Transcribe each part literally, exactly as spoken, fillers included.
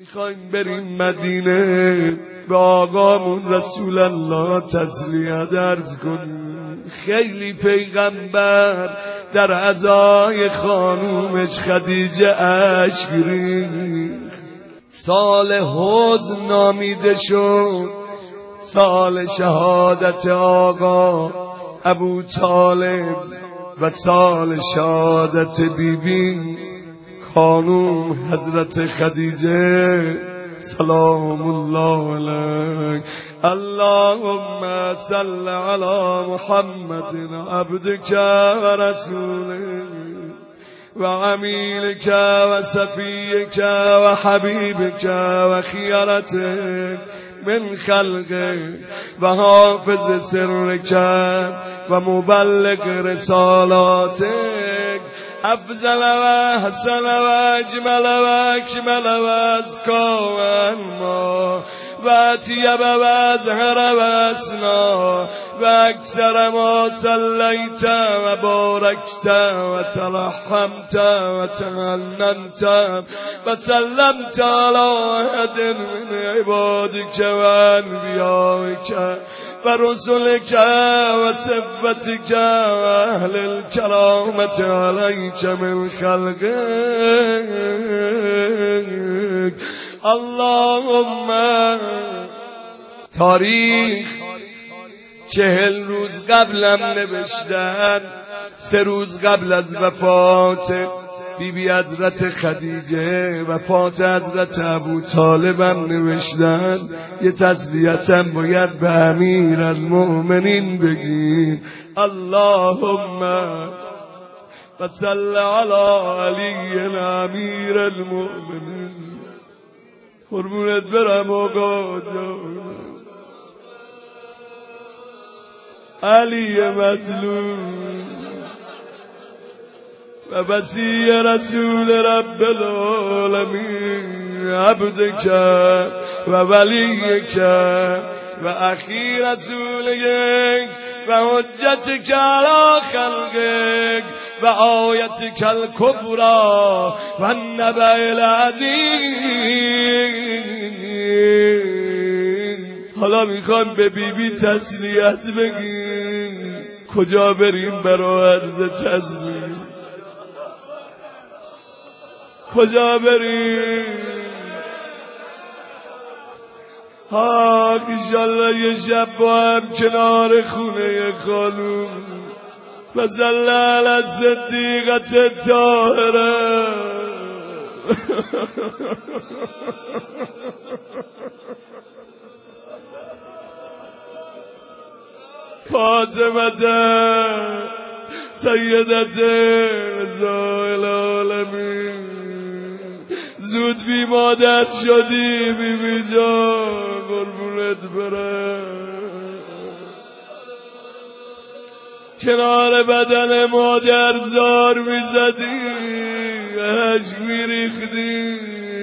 میخوایم بریم مدینه به آقامون رسول الله تسلیت عرض کنیم. خیلی پیغمبر در عزای خانومش خدیجه اشک ریخت. سال حزن نامیده شد، سال شهادت آقا ابو طالب و سال شهادت بیبی خانوم حضرت خدیجه سلام الله علیک. اللهم صل علی محمد عبدك و رسولك و عمیلك و صفیك و حبیبك و خیرتك من خلقك و حافظ سرك و مبلغ رسالاتك افضل و احسن و اجمل و اکمل و ازکا و انما و اطیب و ازهر و اسنا و اکثر ما صلیت و بارکت و ترحمت و تحننت و سلمت علی احد من عبادك و انبیائك و رسلك و صفتك و اهل الکرامت علیک من خلقك. اللهم تاریخ چهل روز قبلم نوشتن، سه روز قبل از وفات بی بی حضرت خدیجه وفات حضرت ابو طالبم نوشتن. یه تسلیتم باید به امیر المؤمنین بگیم. اللهم و صل علی علی امیر المؤمنین. قربونت برم آقا جان. علی مظلوم و وصی رسول رب العالمین عبدک و ولیک و اخی رسولک و حجتک علی خلقک و آیتک الکبری و النبأ العظیم. حالا میخوام به بی بی تسلیت بگیم. کجا بریم برای عرض تسلیت؟ کجا بریم؟ ها ایشالله یه شب با هم کنار خونه خانوم و صلی علی صدیقة طاهره فاطمه سیدت نساء العالمین. زود بی مادر شدی بی بی جان، قربونت برم. کنار بدن مادر زار می زدی، عشق می ریختی.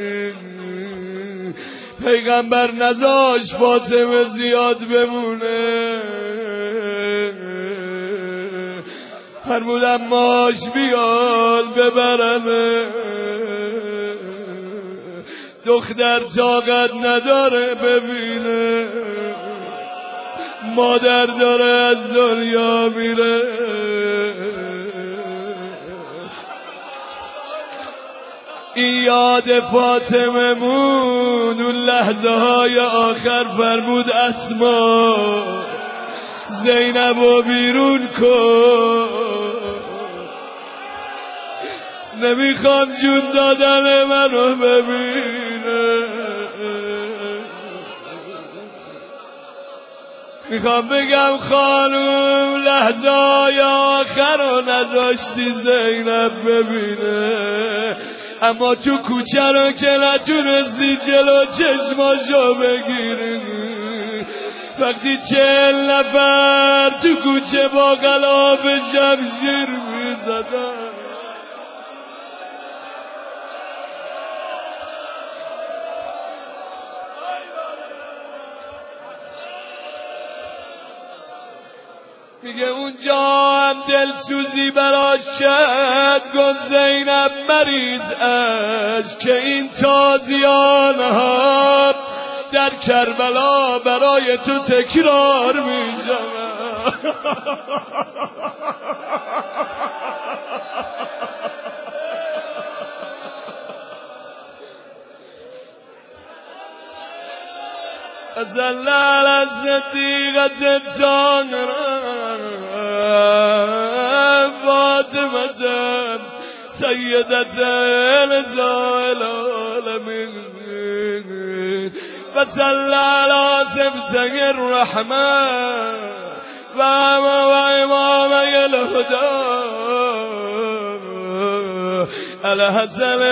پیغمبر نذاش فاطمه زیاد بمونه، فرمودم ماش بیال ببرنه. دختر طاقت نداره ببینه مادر داره از دنیا میره. این یاد فاطمه مون اون لحظه های آخر فرمود اسما زینب و بیرون کن. نمیخوام جون دادن منو ببینه. میخوام بگم خانوم لحظه های آخر رو نذاشتی زینب ببینه، اما تو کوچه رو که نتونستی جلو چشماشو بگیری. وقتی چهل نفر تو کوچه با غلاف شمشیر میزدن، میگه اونجا هم دلسوزی براش کرد گفت زینب مریض اش که این تازیانه ها در کربلا برای تو تکرار می شود. صلی علی صدیقة الطاهرة فاطمة سیدة نساء العالمین وصلی علی سبطه الرحمة وإمامي الهدى الحسن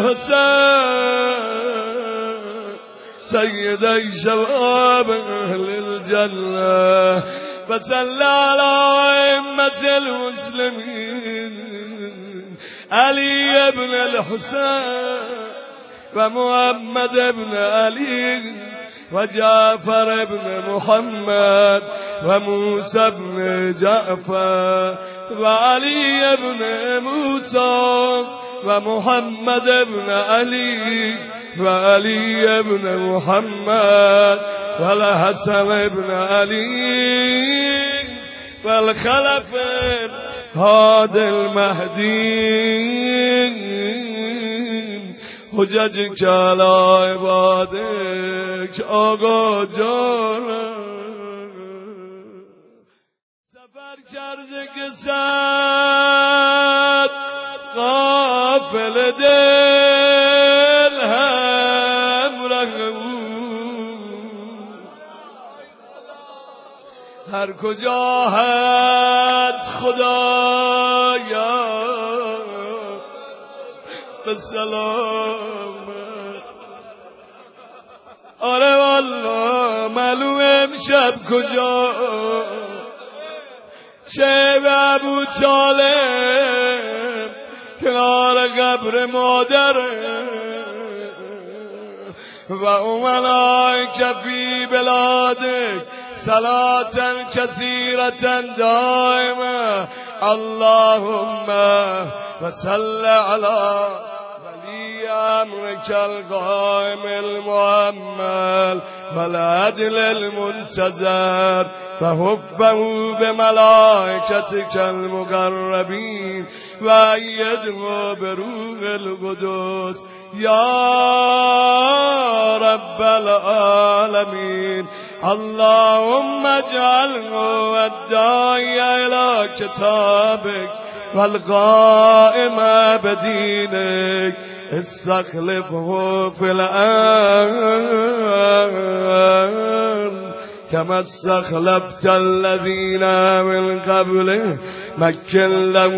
والحسين سيدي شباب أهل الجنة وصلى على أئمة المسلمين علي بن الحسين ومحمد بن علي وجعفر بن محمد وموسى بن جعفر وعلي بن موسى ومحمد بن علي وعلي بن محمد والحسن بن علي والخلف هاد المهدي حججك على عبادك آقا جانم سفر کرده که صد غافل دل همراه هر کجا هست خدایا به سلام. آره والله معلوم امشب کجا شب ابو طالب کنار قبر مادره و ملائکه فی بلادک صلاة کثیرة دائمة اللهم وصل على ولي امرك القائم المؤمل والعدل المنتظر فحفه بملائكتك المقربين وأيده بروح القدس يا رب العالمين. اللهم اجعله الداعي إلى كتابك والقائم بدينك استخلفه في الأرض كما استخلفت الذين من قبله مكن له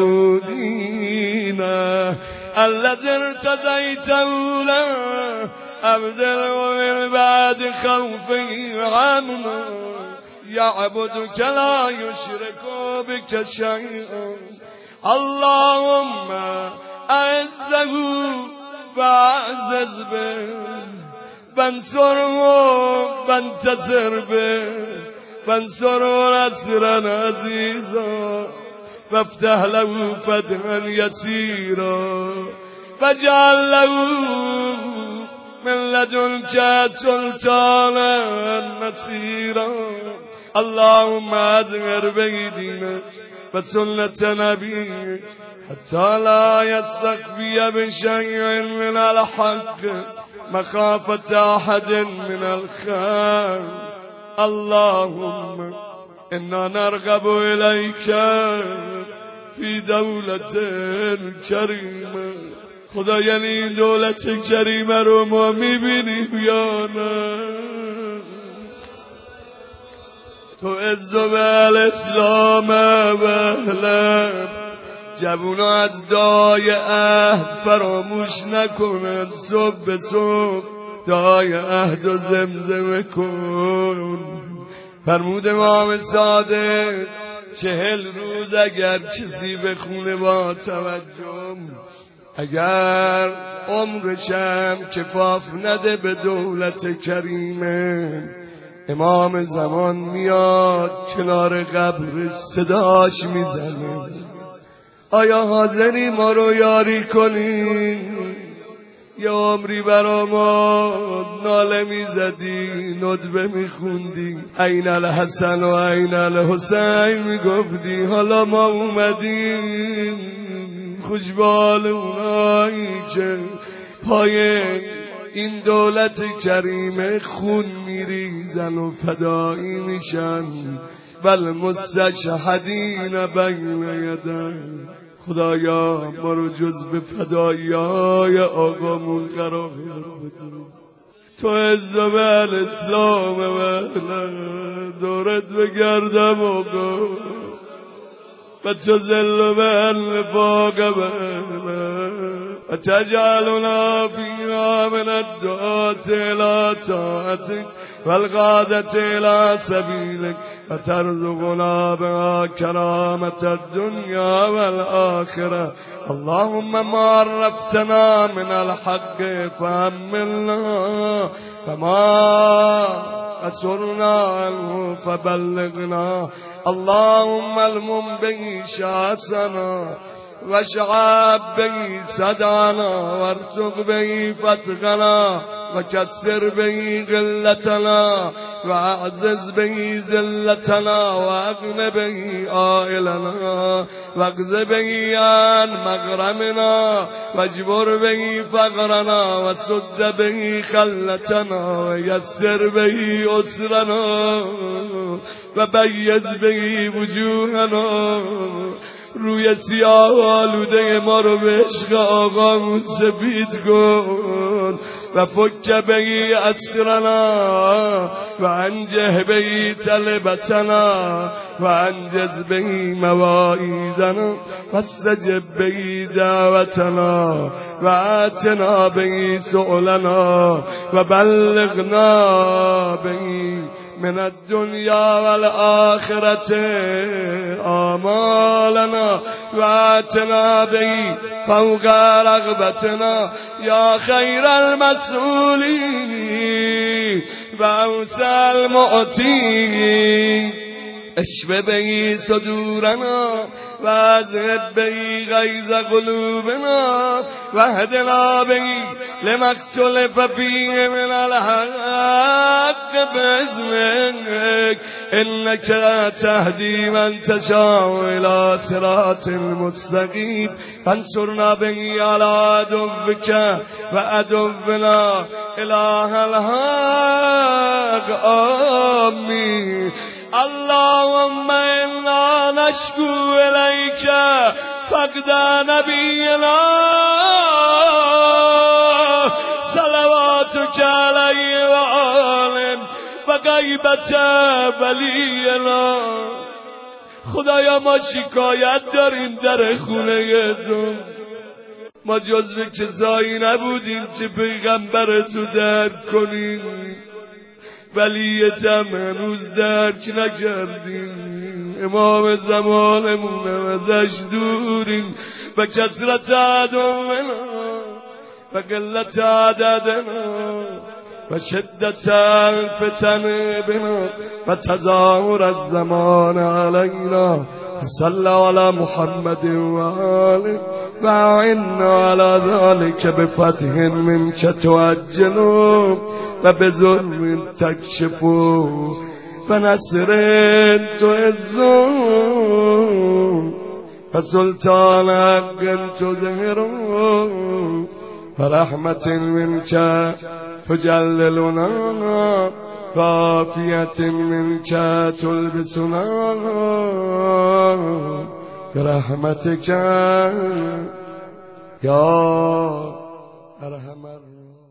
دينا الذي ارتضيته له أبدله من بعد خوفه وأمنا يعبدك لا يشرك بك شيئا. اللهم أعزه وأعزز به وانصره وانتصر به وانصره نصرا عزيزا وافتح له فتحا يسيرا واجعل له من لدنك سلطانا نصيرا. اللهم أظهر به دينك وسنة نبيك حتى لا يستخفي بشيء من الحق مخافة أحد من الخير. اللهم إنا نرغب إليك في دولة كريمة. خدا یعنی این دولت کریمه رو ما میبینیم یا نه؟ تو عز و الاسلام و اهلم جوونا از دعای عهد فراموش نکنن، صبح به صبح دعای عهد و زمزمه کن. فرمود امام صادق چهل روز اگر کسی بخونه با توجه، اگر عمرشم کفاف نده به دولت کریمه، امام زمان میاد کنار قبرش صداش میزنه آیا حاضری ما رو یاری کنی؟ یه عمری برا ما ناله میزدی، ندبه میخوندی، عین الحسن و عین الحسین میگفتی. حالا ما اومدیم خوشبال اونایی که پای این دولت کریم خون میریزن و فدایی میشن، بل مستشهدین بین یدن. خدایا ما رو جز به فدایای آقامون قرار بده. تو عز و الاسلام و دورت بگردم آقا، و تو ذل و النفاق و تجعلنا فيها من الدعاة إلى طاعتك والغادة إلى سبيلك وترزقنا بها كرامة الدنيا والآخرة. اللهم ما عرفتنا من الحق فحملنا، وما أسرنا عنه فبلغنا. اللهم المم به شاسنا واشعب به صدعنا وارزق به فتقنا وكسر به قلتنا واعزز به ذلتنا واغن به عائلنا واغز به عن مغرمنا واجبر به فقرنا وسد به خلتنا ويسر به اسرنا وبيض به وجوهنا. روی سیاه آلوده ما رو به عشق آقامون سفید کن و فک بهی اسرنا و انجه بهی طلبتنا و انجز بهی مواعیدنا و استجب بهی دعوتنا و آتنا بهی سؤلنا و بلغنا بهی من الدنيا والآخرة آمالنا وآتنا به فوق رغبتنا يا خير المسؤولين وأوسع المعطين. اشف به صدورنا واذهب به غيظ قلوبنا واهدنا به لما اختلف فيه من الحق بإذنك إنك تهدي من تشاء إلى صراط مستقيم. فانصرنا به على عدوك وعدونا إله الحق آمين. اللهم إنا نشكو إليك فقد نبينا صلواتك عليه وآله وغيبة ولينا. خدایا ما شکایت داریم در خونه تو، ما جزو کسایی نبودیم که پیغمبر تو درک کنیم، ولیتم هنوز درک نکردیم. امام زمانمون ازش دوریم و کثرت عدونا و قلت عددنا و شدت الفتن بنا و تظاهر الزمان علینا. صلی علی محمد و آله و اعنا علی ذلك بفتح منک تعجل و بظلم تکشف و نصر تعز و سلطان حق تظهر و رحمت منک تجللنا و عافیت منک تلبسنا برحمتک یا ارحم الراحمین.